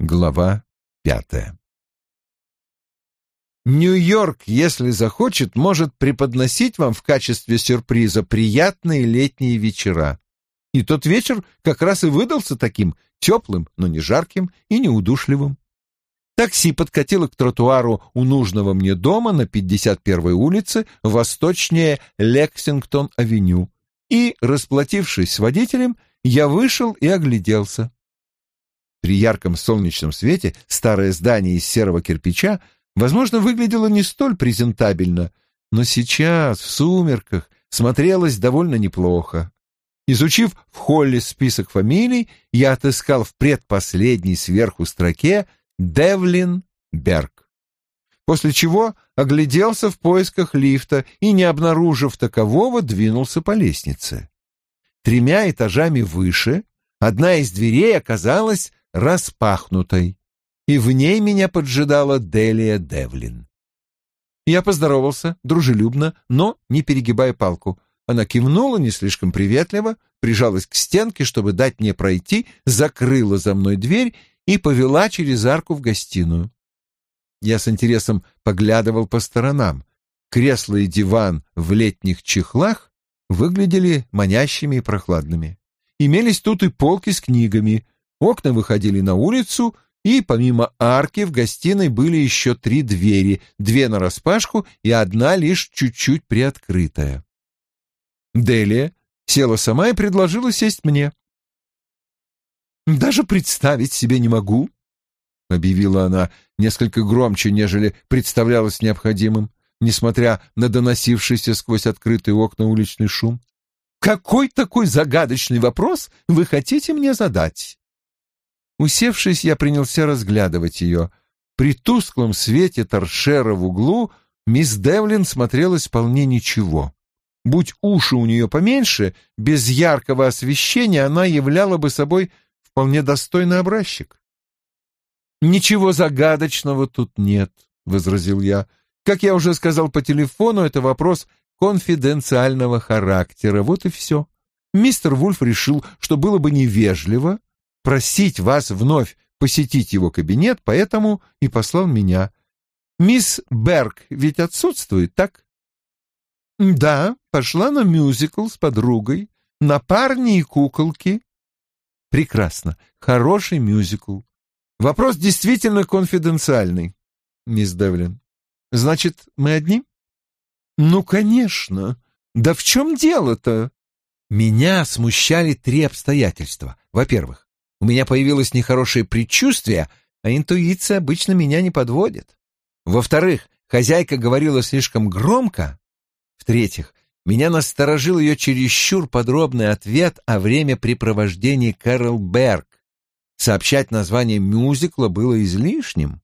Глава 5. Нью-Йорк, если захочет, может преподносить вам в качестве сюрприза приятные летние вечера. И тот вечер как раз и выдался таким теплым, но не жарким и не удушливым. Такси подкатило к тротуару у нужного мне дома на 51-й улице, восточнее Лексингтон-авеню, и, расплатившись с водителем, я вышел и огляделся. При ярком солнечном свете старое здание из серого кирпича, возможно, выглядело не столь презентабельно, но сейчас, в сумерках, смотрелось довольно неплохо. Изучив в холле список фамилий, я отыскал в предпоследней сверху строке Девлин Берг. После чего огляделся в поисках лифта и, не обнаружив такового, двинулся по лестнице. 3 этажами выше одна из дверей оказалась распахнутой, и в ней меня поджидала Делия Девлин. Я поздоровался дружелюбно, но не перегибая палку. Она кивнула не слишком приветливо, прижалась к стенке, чтобы дать мне пройти, закрыла за мной дверь и повела через арку в гостиную. Я с интересом поглядывал по сторонам. Кресло и диван в летних чехлах выглядели манящими и прохладными. Имелись тут и полки с книгами, окна выходили на улицу, и помимо арки в гостиной были еще 3 двери, 2 нараспашку и одна лишь чуть-чуть приоткрытая. Делия села сама и предложила сесть мне. «Даже представить себе не могу», — объявила она несколько громче, нежели представлялось необходимым, несмотря на доносившийся сквозь открытые окна уличный шум. «Какой такой загадочный вопрос вы хотите мне задать?» Усевшись, я принялся разглядывать ее. При тусклом свете торшера в углу мисс Девлин смотрелась вполне ничего. Будь уши у нее поменьше, без яркого освещения она являла бы собой вполне достойный образчик. «Ничего загадочного тут нет», — возразил я. «Как я уже сказал по телефону, это вопрос конфиденциального характера. Вот и все. Мистер Вульф решил, что было бы невежливо просить вас вновь посетить его кабинет, поэтому и послал меня. Мисс Берг ведь отсутствует, так?» «Да, пошла на мюзикл с подругой, на «Парни и куколки». «Прекрасно. Хороший мюзикл. Вопрос действительно конфиденциальный, мисс Девлин. Значит, мы одни?» «Ну, конечно. Да в чем дело-то?» Меня смущали 3 обстоятельства. Во-первых, у меня появилось нехорошее предчувствие, а интуиция обычно меня не подводит. Во-вторых, хозяйка говорила слишком громко. В-третьих, меня насторожил ее чересчур подробный ответ о времяпрепровождении Кэрол Берг. Сообщать название мюзикла было излишним.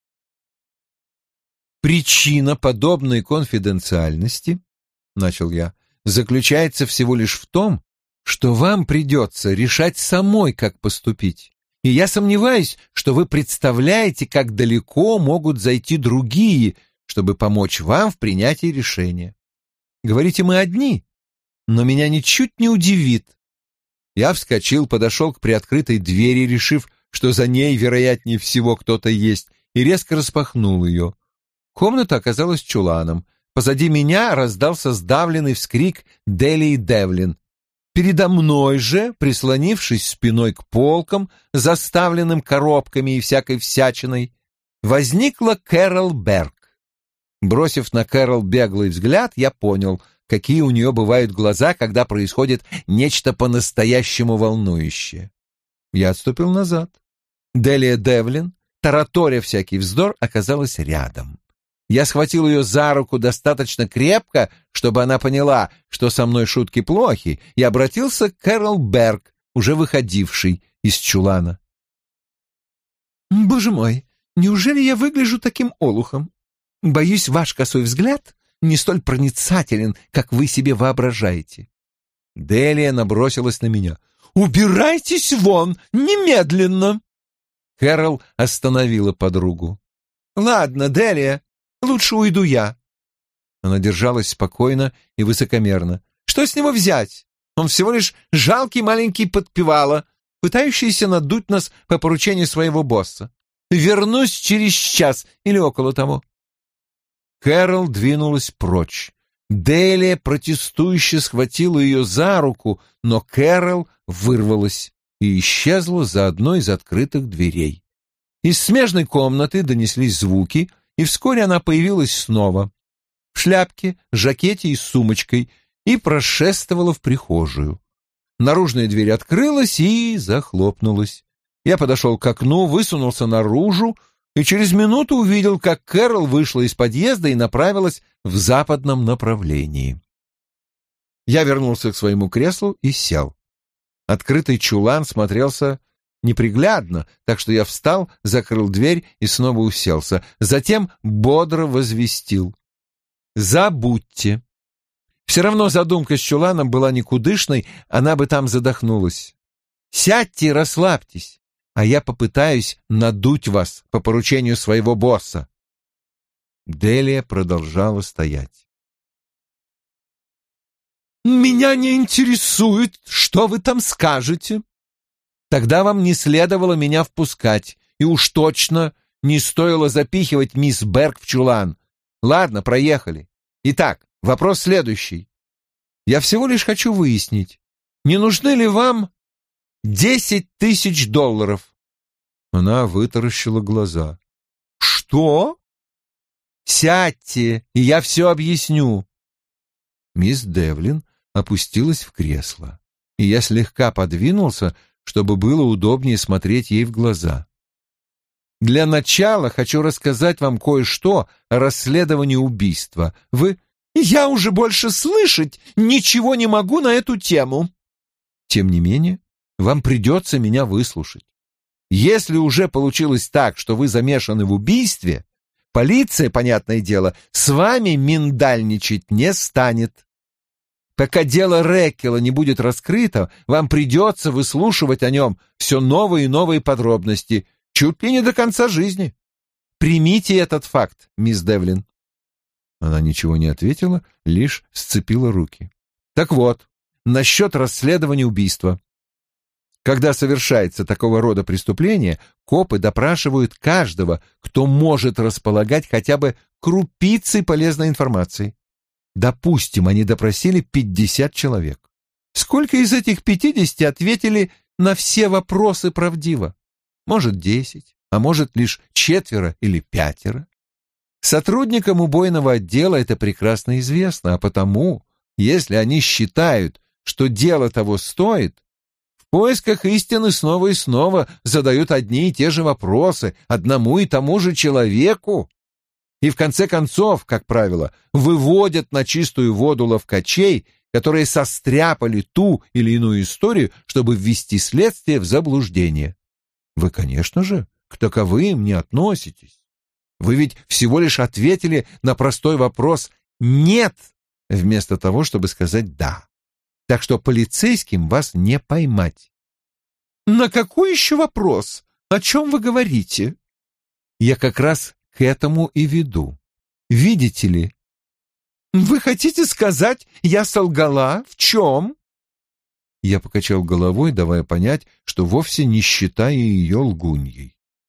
«Причина подобной конфиденциальности, — начал я, — заключается всего лишь в том, что вам придется решать самой, как поступить. И я сомневаюсь, что вы представляете, как далеко могут зайти другие, чтобы помочь вам в принятии решения. Говорите, мы одни, но меня ничуть не удивит». Я вскочил, подошел к приоткрытой двери, решив, что за ней, вероятнее всего, кто-то есть, и резко распахнул ее. Комната оказалась чуланом. Позади меня раздался сдавленный вскрик Делии Девлин. Передо мной же, прислонившись спиной к полкам, заставленным коробками и всякой всячиной, возникла Кэрол Берг. Бросив на Кэрол беглый взгляд, я понял, какие у нее бывают глаза, когда происходит нечто по-настоящему волнующее. Я отступил назад. Делия Девлин, тараторя всякий вздор, оказалась рядом. Я схватил ее за руку достаточно крепко, чтобы она поняла, что со мной шутки плохи, и обратился к Кэрол Берг, уже выходившей из чулана. «Боже мой, неужели я выгляжу таким олухом? Боюсь, ваш косой взгляд не столь проницателен, как вы себе воображаете». Делия набросилась на меня. «Убирайтесь вон! Немедленно!» Кэрол остановила подругу. «Ладно, Делия, лучше уйду я». Она держалась спокойно и высокомерно. «Что с него взять? Он всего лишь жалкий маленький подпевала. пытающиеся надуть нас по поручению своего босса. Вернусь через час или около того». Кэрол двинулась прочь. Делия протестующе схватила ее за руку, но Кэрол вырвалась и исчезла за одной из открытых дверей. Из смежной комнаты донеслись звуки, и вскоре она появилась снова, в шляпке, жакете и с сумочкой, и прошествовала в прихожую. Наружная дверь открылась и захлопнулась. Я подошел к окну, высунулся наружу и через минуту увидел, как Кэрол вышла из подъезда и направилась в западном направлении. Я вернулся к своему креслу и сел. Открытый чулан смотрелся неприглядно, так что я встал, закрыл дверь и снова уселся. Затем бодро возвестил: «Забудьте. Все равно задумка с чуланом была никудышной, она бы там задохнулась. Сядьте и расслабьтесь, а я попытаюсь надуть вас по поручению своего босса». Делия продолжала стоять. «Меня не интересует, что вы там скажете. Тогда вам не следовало меня впускать, и уж точно не стоило запихивать мисс Берг в чулан. Ладно, проехали. Итак, вопрос следующий. Я всего лишь хочу выяснить, не нужны ли вам 10 000 долларов?» Она вытаращила глаза. «Что?» «Сядьте, и я все объясню». Мисс Девлин опустилась в кресло, и я слегка подвинулся, чтобы было удобнее смотреть ей в глаза. «Для начала хочу рассказать вам кое-что о расследовании убийства. Вы...» «Я уже больше слышать ничего не могу на эту тему». «Тем не менее, вам придется меня выслушать. Если уже получилось так, что вы замешаны в убийстве, полиция, понятное дело, с вами миндальничать не станет. Пока дело Реккела не будет раскрыто, вам придется выслушивать о нем все новые и новые подробности, чуть ли не до конца жизни. Примите этот факт, мисс Девлин». Она ничего не ответила, лишь сцепила руки. «Так вот, насчет расследования убийства. Когда совершается такого рода преступление, копы допрашивают каждого, кто может располагать хотя бы крупицей полезной информации. Допустим, они допросили 50 человек. Сколько из этих 50 ответили на все вопросы правдиво? Может, 10, а может, лишь 4 или 5. Сотрудникам убойного отдела это прекрасно известно, а потому, если они считают, что дело того стоит, в поисках истины снова и снова задают одни и те же вопросы одному и тому же человеку. И в конце концов, как правило, выводят на чистую воду ловкачей, которые состряпали ту или иную историю, чтобы ввести следствие в заблуждение. Вы, конечно же, к таковым не относитесь. Вы ведь всего лишь ответили на простой вопрос «нет», вместо того, чтобы сказать «да». Так что полицейским вас не поймать. «На какой еще вопрос? О чем вы говорите?» Я как раз к этому и веду. Видите ли? «Вы хотите сказать, я солгала? В чем?» Я покачал головой, давая понять, что вовсе не считаю ее лгуньей.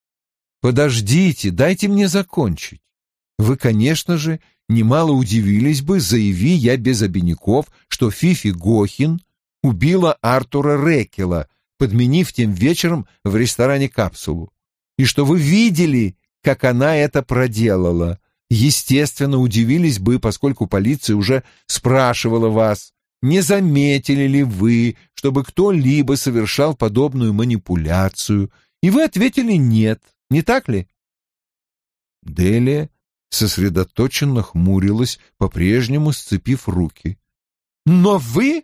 «Подождите, дайте мне закончить. Вы, конечно же, немало удивились бы, заяви я без обиняков, что Фифи Гохин убила Артура Реккела, подменив тем вечером в ресторане капсулу, и что вы видели, как она это проделала. Естественно, удивились бы, поскольку полиция уже спрашивала вас, не заметили ли вы, чтобы кто-либо совершал подобную манипуляцию, и вы ответили «нет». Не так ли?» Делия сосредоточенно хмурилась, по-прежнему сцепив руки. «Но вы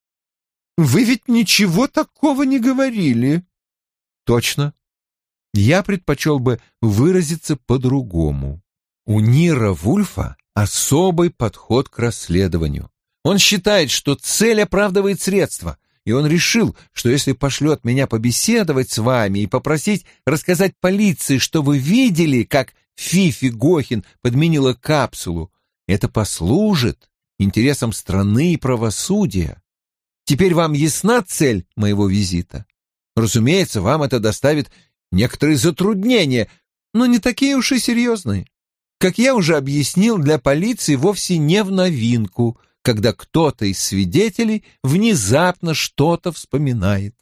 ведь ничего такого не говорили». «Точно. Я предпочел бы выразиться по-другому. У Нира Вульфа особый подход к расследованию. Он считает, что цель оправдывает средства, и он решил, что если пошлет меня побеседовать с вами и попросить рассказать полиции, что вы видели, как Фифи Гохин подменила капсулу, это послужит интересам страны и правосудия. Теперь вам ясна цель моего визита? Разумеется, вам это доставит некоторые затруднения, но не такие уж и серьезные. Как я уже объяснил, для полиции вовсе не в новинку, когда кто-то из свидетелей внезапно что-то вспоминает.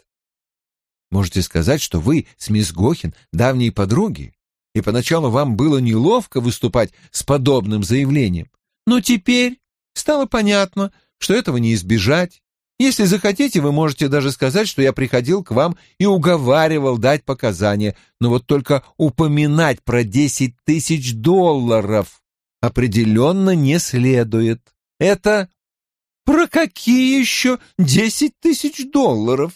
Можете сказать, что вы с мисс Гохен давние подруги, и поначалу вам было неловко выступать с подобным заявлением. Но теперь стало понятно, что этого не избежать. Если захотите, вы можете даже сказать, что я приходил к вам и уговаривал дать показания, но вот только упоминать про $10 000 определенно не следует. Это про какие еще $10 000?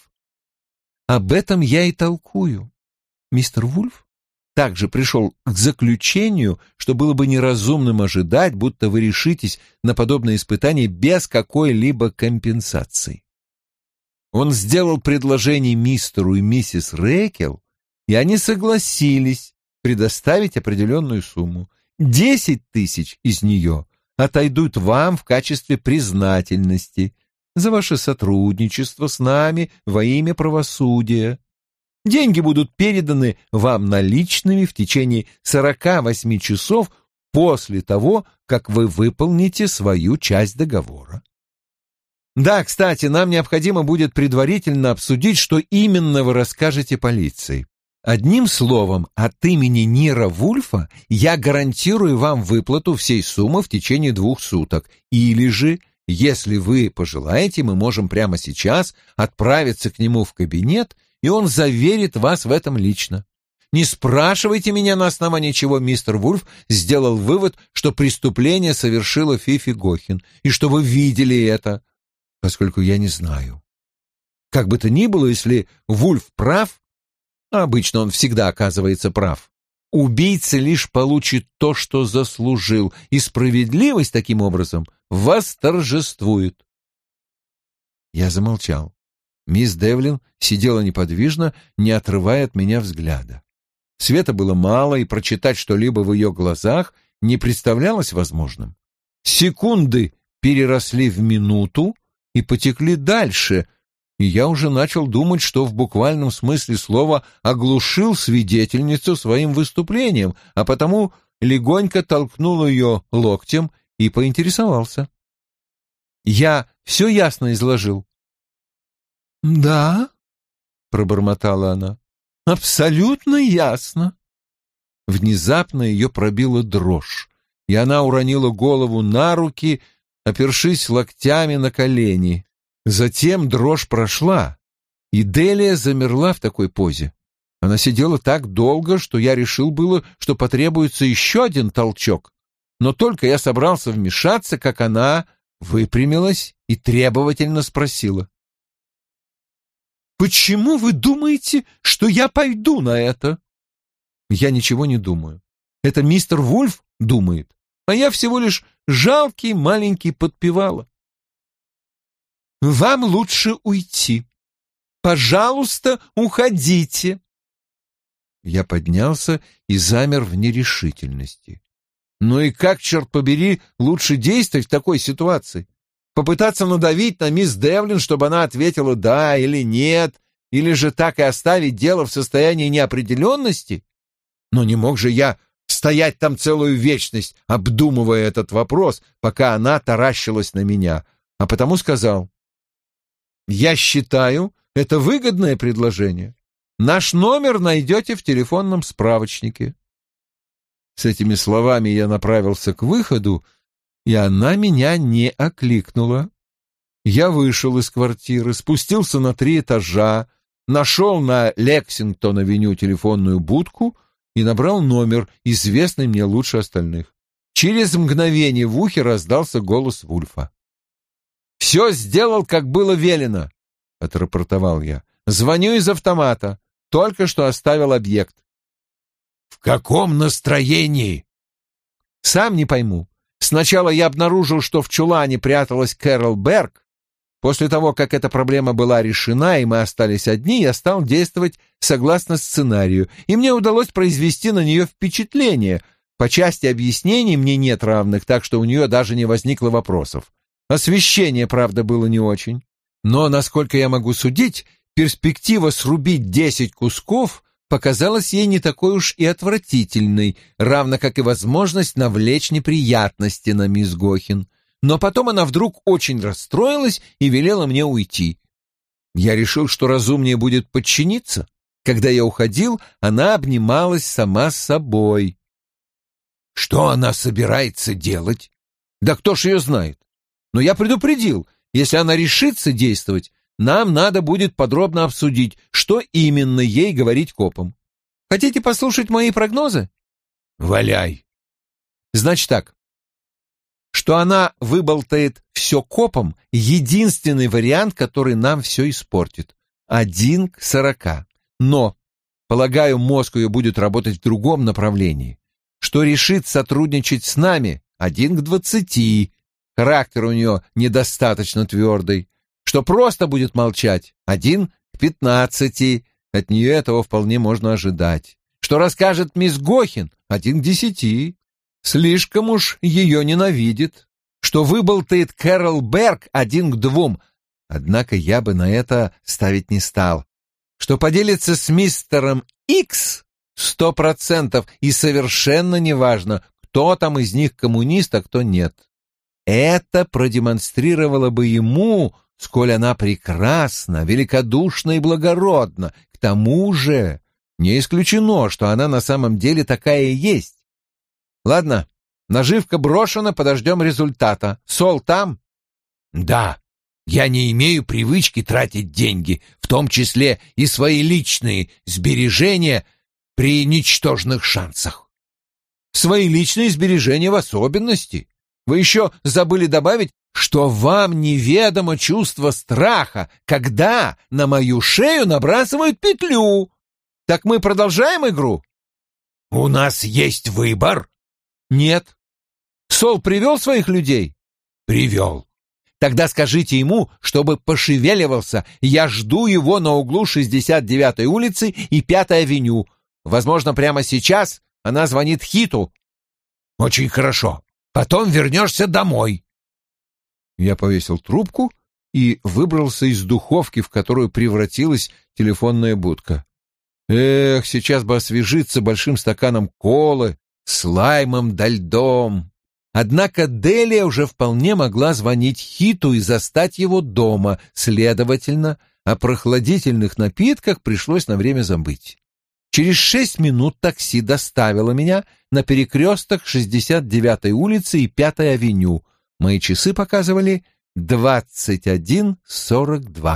Об этом я и толкую. Мистер Вульф также пришел к заключению, что было бы неразумным ожидать, будто вы решитесь на подобное испытание без какой-либо компенсации. Он сделал предложение мистеру и миссис Рэйкел, и они согласились предоставить определенную сумму. 10 000 из нее отойдут вам в качестве признательности за ваше сотрудничество с нами во имя правосудия. Деньги будут переданы вам наличными в течение 48 часов после того, как вы выполните свою часть договора. Да, кстати, нам необходимо будет предварительно обсудить, что именно вы расскажете полиции. Одним словом, от имени Нира Вульфа я гарантирую вам выплату всей суммы в течение 2 суток. Или же, если вы пожелаете, мы можем прямо сейчас отправиться к нему в кабинет, и он заверит вас в этом лично. Не спрашивайте меня, на основании чего мистер Вульф сделал вывод, что преступление совершила Фифи Гохен, и что вы видели это, поскольку я не знаю. Как бы то ни было, если Вульф прав, а обычно он всегда оказывается прав, убийца лишь получит то, что заслужил, и справедливость таким образом восторжествует. Я замолчал. Мисс Девлин сидела неподвижно, не отрывая от меня взгляда. Света было мало, и прочитать что-либо в ее глазах не представлялось возможным. Секунды переросли в минуту и потекли дальше, и я уже начал думать, что в буквальном смысле слова оглушил свидетельницу своим выступлением, а потому легонько толкнул ее локтем и поинтересовался. «Я все ясно изложил?» «Да», — пробормотала она, — «абсолютно ясно». Внезапно ее пробила дрожь, и она уронила голову на руки, опершись локтями на колени. Затем дрожь прошла, и Делия замерла в такой позе. Она сидела так долго, что я решил было, что потребуется еще один толчок, но только я собрался вмешаться, как она выпрямилась и требовательно спросила: «Почему вы думаете, что я пойду на это?» «Я ничего не думаю. Это мистер Вульф думает, а я всего лишь жалкий маленький подпевала». «Вам лучше уйти. Пожалуйста, уходите». Я поднялся и замер в нерешительности. Ну и как, черт побери, лучше действовать в такой ситуации? Попытаться надавить на мисс Девлин, чтобы она ответила «да» или «нет», или же так и оставить дело в состоянии неопределенности? Но не мог же я стоять там целую вечность, обдумывая этот вопрос, пока она таращилась на меня, а потому сказал: «Я считаю, это выгодное предложение. Наш номер найдете в телефонном справочнике». С этими словами я направился к выходу, и она меня не окликнула. Я вышел из квартиры, спустился на 3 этажа, нашел на Лексингтон-авеню телефонную будку и набрал номер, известный мне лучше остальных. Через мгновение в ухе раздался голос Вульфа. «Все сделал, как было велено», — отрапортовал я. «Звоню из автомата. Только что оставил объект». «В каком настроении?» «Сам не пойму. Сначала я обнаружил, что в чулане пряталась Кэрол Берг. После того, как эта проблема была решена, и мы остались одни, я стал действовать согласно сценарию, и мне удалось произвести на нее впечатление. По части объяснений мне нет равных, так что у нее даже не возникло вопросов. Освещение, правда, было не очень. Но, насколько я могу судить, Перспектива срубить 10 кусков показалась ей не такой уж и отвратительной, равно как и возможность навлечь неприятности на мисс Гохин. Но потом она вдруг очень расстроилась и велела мне уйти. Я решил, что разумнее будет подчиниться. Когда я уходил, она обнималась сама с собой. Что она собирается делать? Да кто ж ее знает? Но я предупредил, если она решится действовать, нам надо будет подробно обсудить, что именно ей говорить копам. Хотите послушать мои прогнозы? Валяй. Значит так, что она выболтает все копам, единственный вариант, который нам все испортит. 1 к 40. Но, полагаю, мозг ее будет работать в другом направлении. Что решит сотрудничать с нами, 1 к 20. Характер у нее недостаточно твердый. Что просто будет молчать, 1 к 15. От нее этого вполне можно ожидать. Что расскажет мисс Гохин, 1 к 10. Слишком уж ее ненавидит. Что выболтает Кэрол Берг, 1 к 2. Однако я бы на это ставить не стал. Что поделится с мистером Икс 100%, и совершенно неважно, кто там из них коммунист, а кто нет. Это продемонстрировало бы ему, сколь она прекрасна, великодушна и благородна. К тому же не исключено, что она на самом деле такая и есть. Ладно, наживка брошена, подождем результата. Сол там? Да, я не имею привычки тратить деньги, в том числе и свои личные сбережения при ничтожных шансах. Свои личные сбережения в особенности. Вы еще забыли добавить, что вам неведомо чувство страха, когда на мою шею набрасывают петлю. Так мы продолжаем игру? У нас есть выбор. Нет. Сол привел своих людей? Привел. Тогда скажите ему, чтобы пошевеливался. Я жду его на углу 69-й улицы и 5-й авеню. Возможно, прямо сейчас она звонит Хиту. Очень хорошо. Потом вернешься домой. Я повесил трубку и выбрался из духовки, в которую превратилась телефонная будка. Эх, сейчас бы освежиться большим стаканом колы с лаймом да льдом. Однако Делия уже вполне могла звонить Хиту и застать его дома, следовательно, о прохладительных напитках пришлось на время забыть. Через 6 минут такси доставило меня на перекресток 69-й улицы и 5-й авеню. Мои часы показывали 21:42.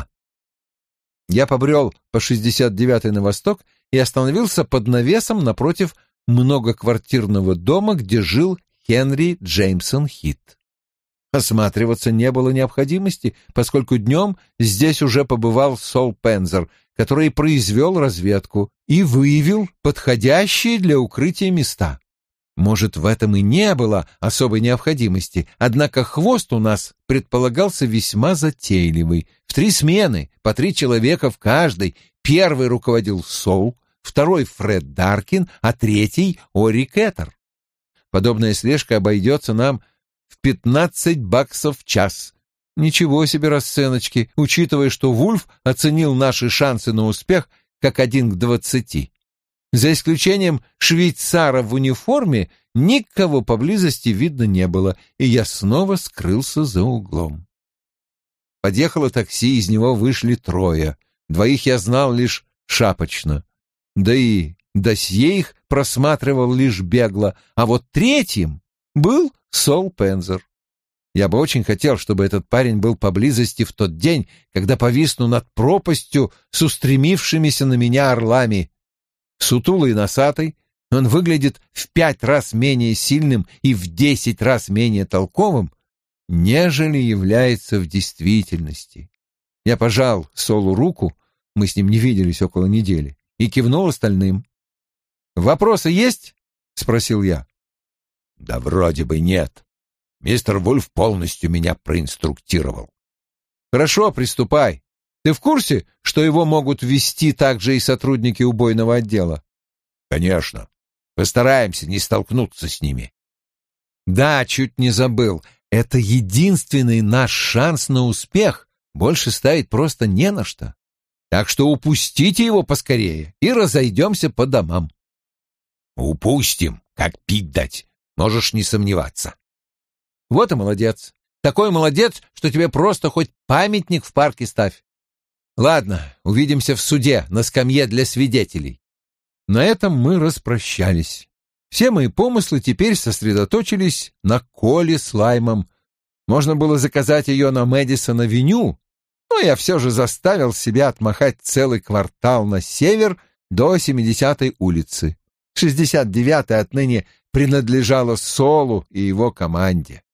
Я побрел по 69-й на восток и остановился под навесом напротив многоквартирного дома, где жил Хенри Джеймсон Хит. Осматриваться не было необходимости, поскольку днем здесь уже побывал Сол Пензер, который произвел разведку и выявил подходящие для укрытия места. Может, в этом и не было особой необходимости, однако хвост у нас предполагался весьма затейливый. В 3 смены, по 3 человека в каждой. Первый руководил Сол, второй — Фред Даркин, а третий — Ори Кеттер. Подобная слежка обойдется нам в $15 в час. Ничего себе расценочки, учитывая, что Вульф оценил наши шансы на успех как 1 к 20. За исключением швейцара в униформе, никого поблизости видно не было, и я снова скрылся за углом. Подъехало такси, из него вышли 3. 2 я знал лишь шапочно. Да и досье их просматривал лишь бегло, а вот 3-м был Сол Пензер. Я бы очень хотел, чтобы этот парень был поблизости в тот день, когда повисну над пропастью с устремившимися на меня орлами. Сутулый и носатый, он выглядит в 5 раз менее сильным и в 10 раз менее толковым, нежели является в действительности. Я пожал Солу руку, мы с ним не виделись около недели, и кивнул остальным. «Вопросы есть?» — спросил я. «Да вроде бы нет. Мистер Вульф полностью меня проинструктировал». «Хорошо, приступай. Ты в курсе, что его могут ввести также и сотрудники убойного отдела?» «Конечно. Постараемся не столкнуться с ними». «Да, чуть не забыл. Это единственный наш шанс на успех. Больше ставить просто не на что». Так что упустите его поскорее и разойдемся по домам. Упустим, как пить дать, можешь не сомневаться. Вот и молодец. Такой молодец, что тебе просто хоть памятник в парке ставь. Ладно, увидимся в суде на скамье для свидетелей. На этом мы распрощались. Все мои помыслы теперь сосредоточились на Коле с Лаймом. Можно было заказать ее на Мэдисон-авеню, но я все же заставил себя отмахать целый квартал на север до 70-й улицы. 69-я отныне принадлежала Солу и его команде.